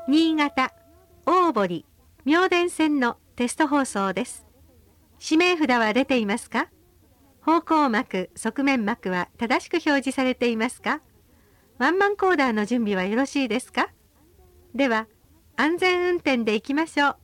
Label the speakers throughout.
Speaker 1: 新潟、大堀、妙典線のテスト放送です。指名札は出ていますか？方向幕、側面幕は正しく表示されていますか？ワンマンコーダーの準備はよろしいですか？では、安全運転で行きましょう。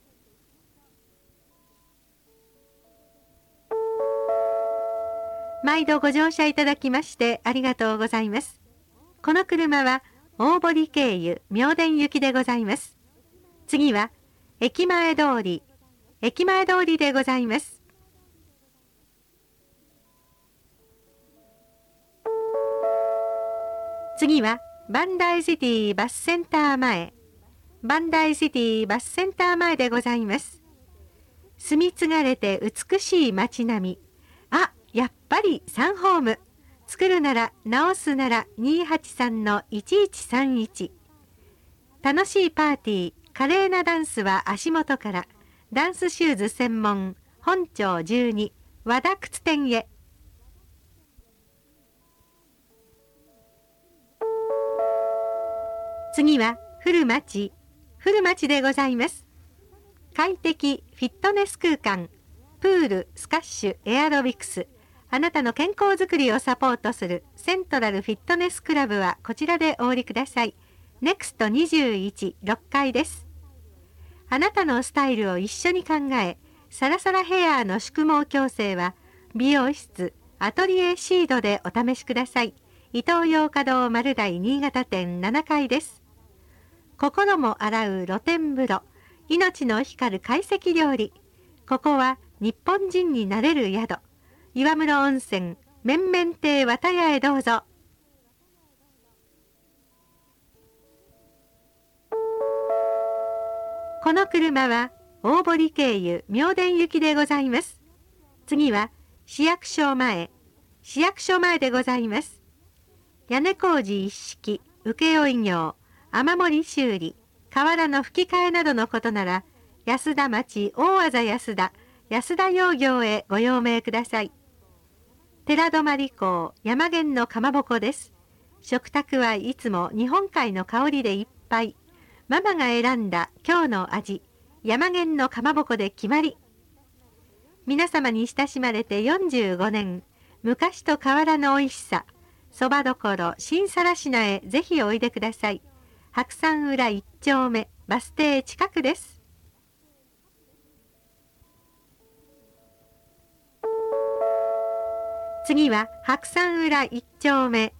Speaker 1: 毎度ご乗車いただきましてありがとうございます。この車は大堀経由妙典行きでございます。次は駅前通りでございます。次はバンダイシティバスセンター前でございます。住み継がれて美しい街並み。やっぱり3ホーム。作るなら直すなら 283-1131。楽しいパーティー、華麗なダンスは足元から。ダンスシューズ専門本町12和田靴店へ。次は古町でございます。快適フィットネス空間、プール、スカッシュ、エアロビクス、あなたの健康づくりをサポートするセントラルフィットネスクラブはこちらでお降りください。ネクスト21、6階です。あなたのスタイルを一緒に考え、サラサラヘアの宿毛矯正は美容室アトリエシードでお試しください。イトーヨーカドー丸大新潟店7階です。心も洗う露天風呂、命の光る懐石料理。ここは日本人になれる宿。岩室温泉面々亭綿屋へどうぞ。この車は大堀経由妙典行きでございます。次は市役所前でございます。屋根工事一式、請負業、雨漏り修理、瓦の吹き替えなどのことなら安田町大字安田養業へご用命ください。寺泊港山源のかまぼこです。食卓はいつも日本海の香りでいっぱい。ママが選んだ今日の味、山源のかまぼこで決まり。皆様に親しまれて45年、昔と変わらぬ美味しさ、そばどころ新更品へぜひおいでください。白山裏1丁目バス停近くです。次は白山裏1丁目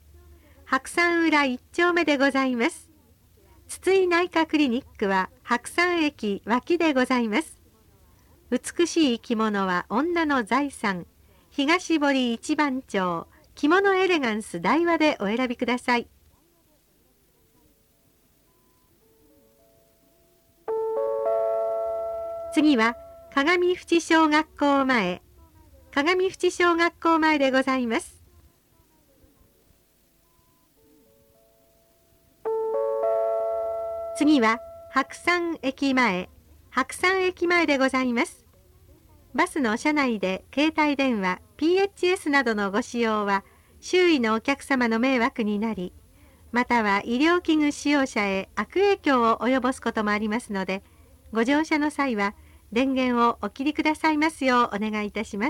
Speaker 1: でございます。筒井内科クリニックは白山駅脇でございます。美しい着物は女の財産。東堀一番町着物エレガンス大和でお選びください。次は鏡淵小学校前でございます。次は白山駅前でございます。バスの車内で携帯電話 PHS などのご使用は周囲のお客様の迷惑になり、または医療器具使用者へ悪影響を及ぼすこともありますので、ご乗車の際は電源をお切りくださいますようお願いいたします。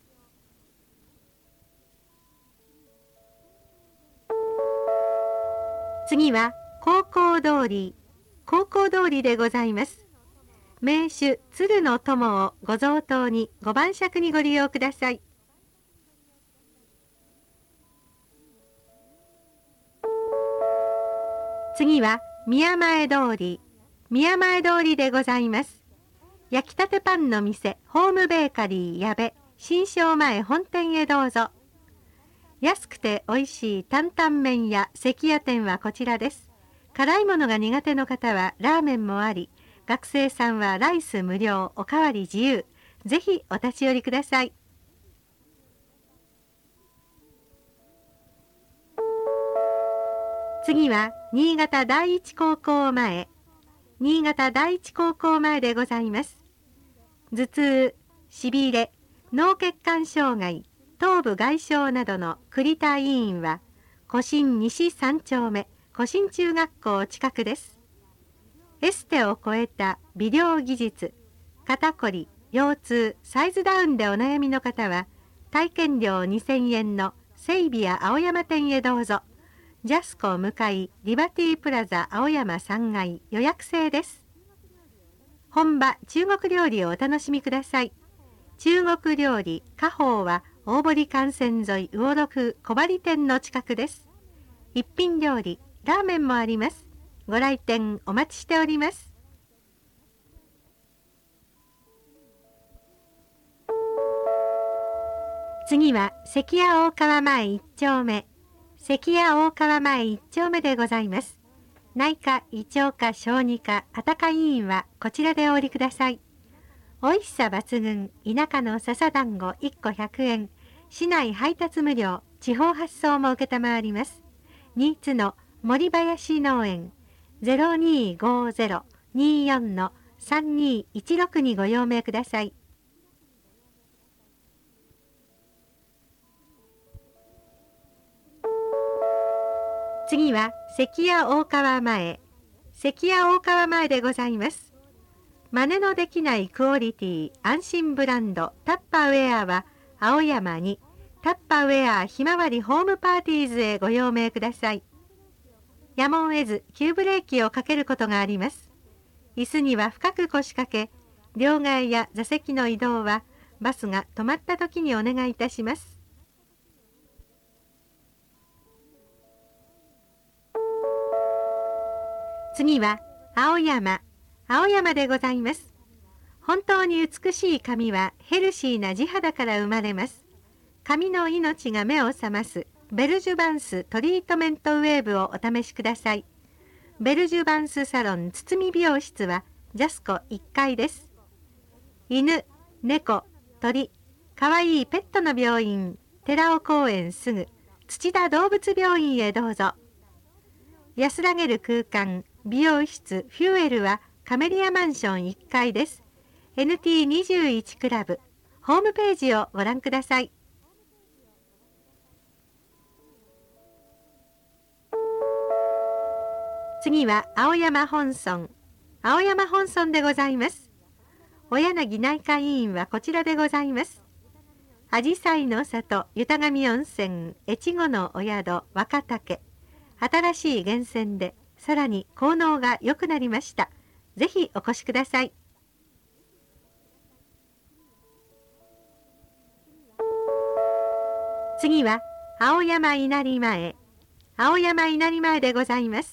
Speaker 1: 次は高校通りでございます。名手鶴の友をご贈答にご晩酌にご利用ください。次は宮前通りでございます。焼きたてパンの店ホームベーカリー矢部新商前本店へどうぞ。安くて美味しい担々麺や関屋店はこちらです。辛いものが苦手の方はラーメンもあり、学生さんはライス無料、おかわり自由。ぜひお立ち寄りください。次は新潟第一高校前でございます。頭痛、しびれ、脳血管障害、頭部外傷などの栗田医院は、古新西3丁目、古新中学校近くです。 エステを超えた美容技術、肩こり、腰痛、サイズダウンでお悩みの方は、体験料2000円のセイビア青山店へどうぞ。ジャスコ向かいリバティプラザ青山3階予約制です。本場中国料理をお楽しみください。中国料理家宝は大堀幹線沿い魚六小針店の近くです。一品料理、ラーメンもあります。ご来店お待ちしております。次は関屋大川前1丁目。関屋大川前1丁目でございます。内科、胃腸科、小児科、あたか医院はこちらでお降りください。おいしさ抜群、田舎の笹団子1個100円。市内配達無料、地方発送も受けたまわります。新津の森林農園 0250-24-3216 にご用命ください。次は関屋大川前。関屋大川前でございます。真似のできないクオリティ安心ブランドタッパーウェアは青山にタッパーウェアひまわりホームパーティーズへご用命ください。やむを得ず急ブレーキをかけることがあります。椅子には深く腰掛け、両替や座席の移動はバスが止まった時にお願いいたします。次は青山でございます。本当に美しい髪はヘルシーな地肌から生まれます。髪の命が目を覚ますベルジュバンストリートメントウェーブをお試しください。ベルジュバンスサロン堤美容室はジャスコ1階です。犬、猫、鳥、かわいいペットの病院、寺尾公園すぐ土田動物病院へどうぞ。安らげる空間美容室フューエルはカメリアマンション1階です。NT21 クラブホームページをご覧ください。次は青山本村でございます。小柳内科医院はこちらでございます。あじさいの里豊上温泉越後のお宿若竹、新しい源泉でさらに効能が良くなりました。ぜひお越しください。次は青山稲荷前でございます。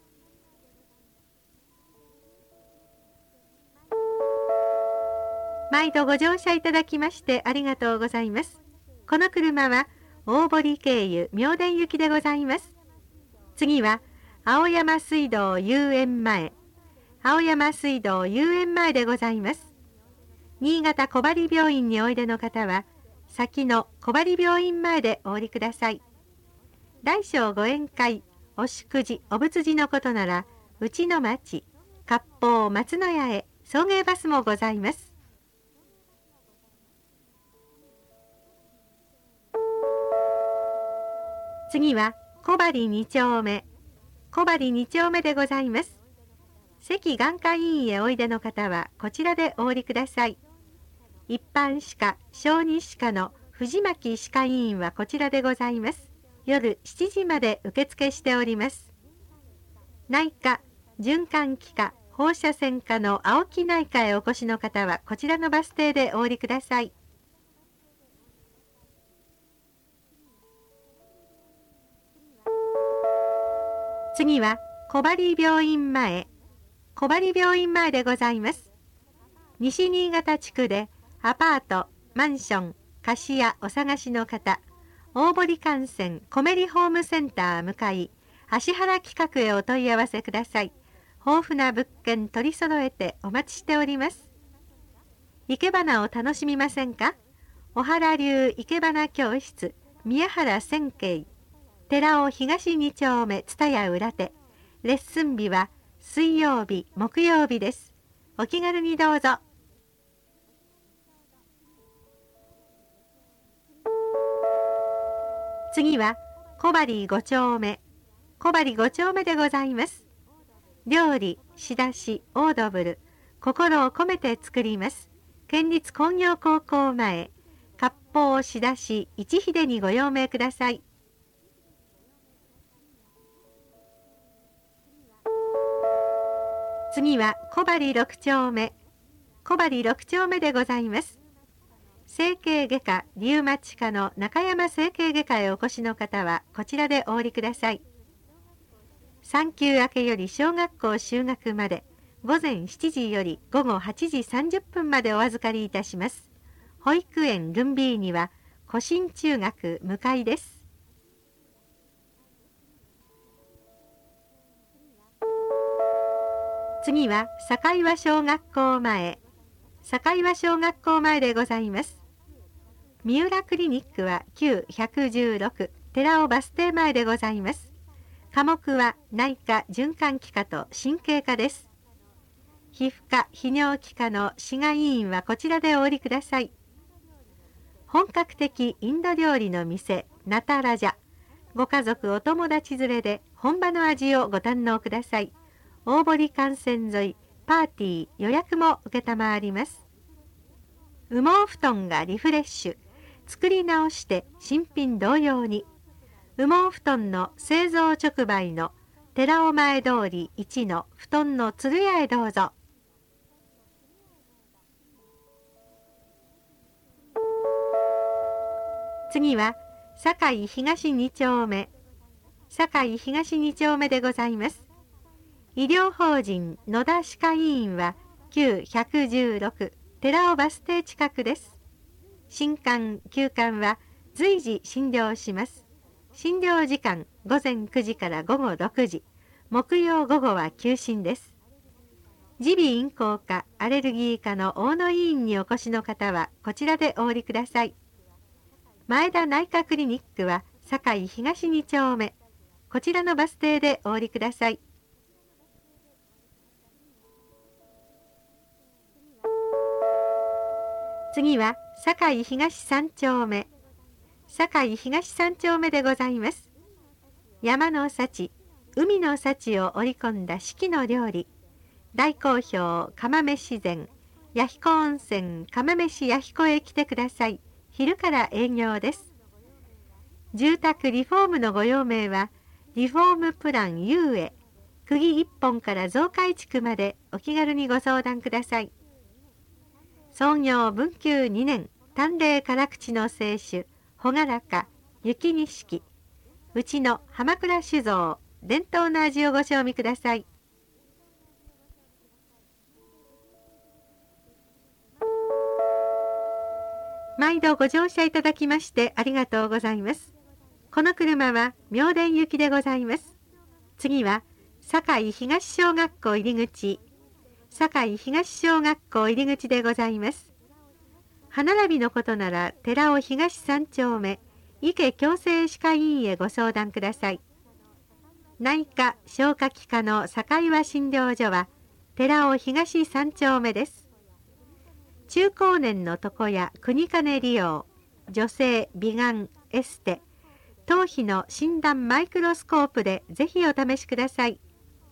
Speaker 1: 毎度ご乗車いただきましてありがとうございます。この車は大堀経由妙典行きでございます。次は青山水道遊園前でございます。新潟小針病院においでの方は先の小針病院前でお降りください。大小ご宴会、お祝辞、お仏事のことならうちの町割烹松の屋へ送迎バスもございます。次は小針2丁目でございます。関眼科医院へおいでの方はこちらでお降りください。一般歯科小児歯科の藤巻歯科医院はこちらでございます。夜7時まで受付しております。内科循環器科放射線科の青木内科へお越しの方はこちらのバス停でお降りください。次は小針病院前でございます。西新潟地区でアパート、マンション、貸し家お探しの方、大堀幹線コメリホームセンター向かい芦原企画へお問い合わせください。豊富な物件取り揃えてお待ちしております。生け花を楽しみませんか？小原流生け花教室宮原千景寺尾東2丁目蔦屋裏手。レッスン日は水曜日木曜日です。お気軽にどうぞ。次は小針5丁目でございます。 料理、仕出し、オードブル、心を込めて作ります。県立工業高校前、割烹仕出し一秀にご用命ください。次は小針6丁目。小針6丁目でございます。整形外科リウマチ科の中山整形外科へお越しの方はこちらでお降りください。産休明けより小学校就学まで午前7時より午後8時30分までお預かりいたします。保育園ルンビーには古新中学向かいです。次は境和小学校前。境和小学校前でございます。三浦クリニックは旧116寺尾バス停前でございます。科目は内科、循環器科と神経科です。皮膚科、泌尿器科の歯科医院はこちらでお降りください。本格的インド料理の店、ナタラジャ。ご家族お友達連れで本場の味をご堪能ください。大堀幹線沿い、パーティー予約も承ります。羽毛布団がリフレッシュ。作り直して新品同様に。羽毛布団の製造直売の寺尾前通り1の布団の鶴屋へどうぞ。次は堺東2丁目。堺東2丁目でございます。医療法人野田歯科医院は旧116寺尾バス停近くです。新館、休館は随時診療します。診療時間午前9時から午後6時。木曜午後は休診です。耳鼻咽喉科、アレルギー科の大野医院にお越しの方はこちらでお降りください。前田内科クリニックは堺東2丁目。こちらのバス停でお降りください。次は堺東3丁目。堺東3丁目でございます。山の幸、海の幸を織り込んだ四季の料理。大好評釜飯膳、弥彦温泉釜飯弥彦へ来てください。昼から営業です。住宅リフォームのご用命はリフォームプラン U へ、釘1本から増改築までお気軽にご相談ください。創業文久2年、淡麗辛口の清酒、ほがらか、雪錦。うちの浜倉酒造、伝統の味をご賞味ください。毎度ご乗車いただきましてありがとうございます。この車は妙典行きでございます。次は堺東小学校入口。堺東小学校入口でございます。歯並びのことなら寺尾東3丁目池矯正歯科医院へご相談ください。内科消化器科の堺和診療所は寺尾東3丁目です。中高年の床や国金利用、女性美顔エステ、頭皮の診断マイクロスコープでぜひお試しください。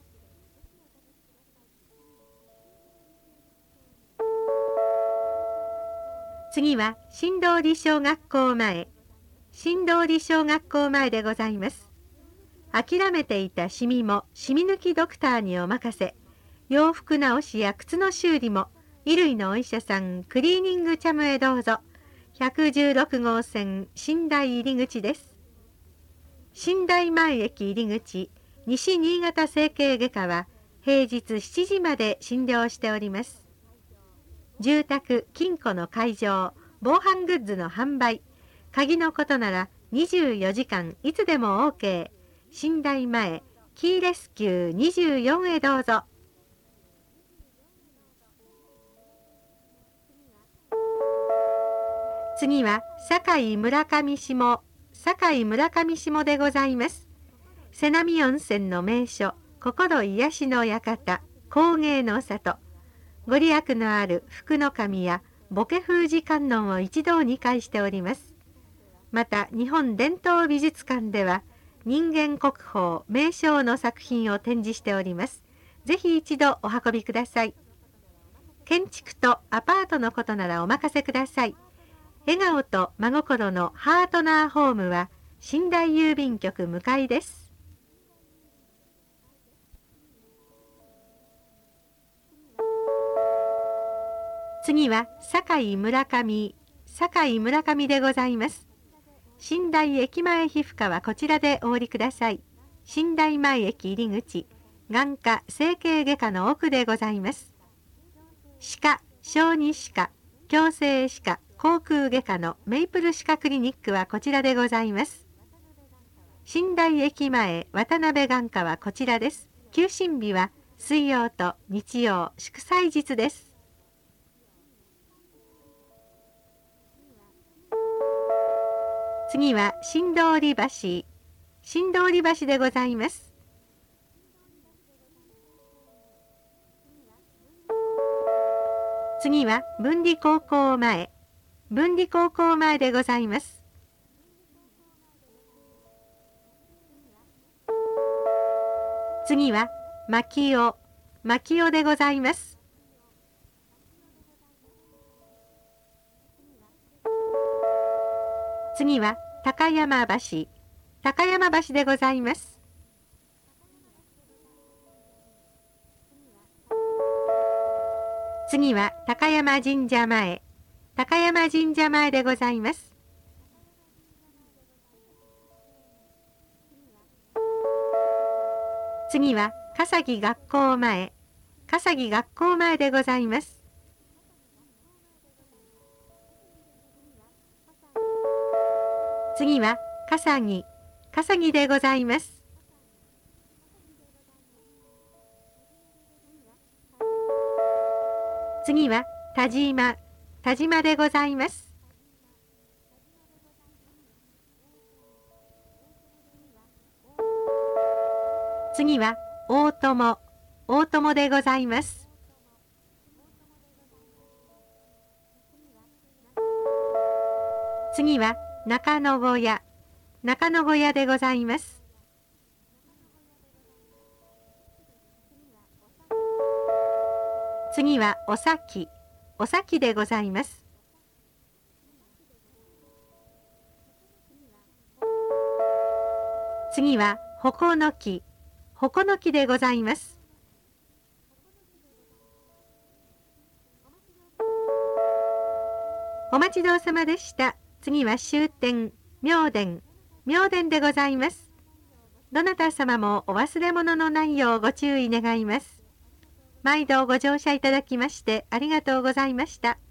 Speaker 1: 次は新通り小学校前。新通り小学校前でございます。諦めていたシミもシミ抜きドクターにお任せ。洋服直しや靴の修理も衣類のお医者さんクリーニングチャムへどうぞ。116号線新台入口です。新台前駅入口西新潟整形外科は平日7時まで診療しております。住宅、金庫の開錠、防犯グッズの販売、鍵のことなら24時間いつでも OK。新台前、キーレスキュー24へどうぞ。次は堺村上下、堺村上下でございます。瀬波温泉の名所、心癒しの館、工芸の里。ご利益のある福の神やボケ封じ観音を一堂に会しております。また日本伝統美術館では人間国宝名称の作品を展示しております。 ぜひ一度お運びください。建築とアパートのことならお任せください。笑顔と真心のハートナーホームは寝台郵便局向かいです。次は堺村上でございます。寝台駅前皮膚科はこちらでお降りください。寝台前駅入り口、眼科整形外科の奥でございます。歯科、小児歯科、矯正歯科、口腔外科のメイプル歯科クリニックはこちらでございます。寝台駅前渡辺眼科はこちらです。休診日は水曜と日曜、祝祭日です。次は新通り橋でございます。次は分離高校前でございます。次は牧尾でございます。次は高山橋でございます。次は高山神社前でございます。次は笠木学校前でございます。次は笠木でございます。次は田島でございます。次は大友でございます。次は中野小屋でございます。次はお先でございます。次は鉾の木でございます。お待ちどうさまでした。次は終点妙典でございます。どなた様もお忘れ物のないようご注意願います。毎度ご乗車いただきましてありがとうございました。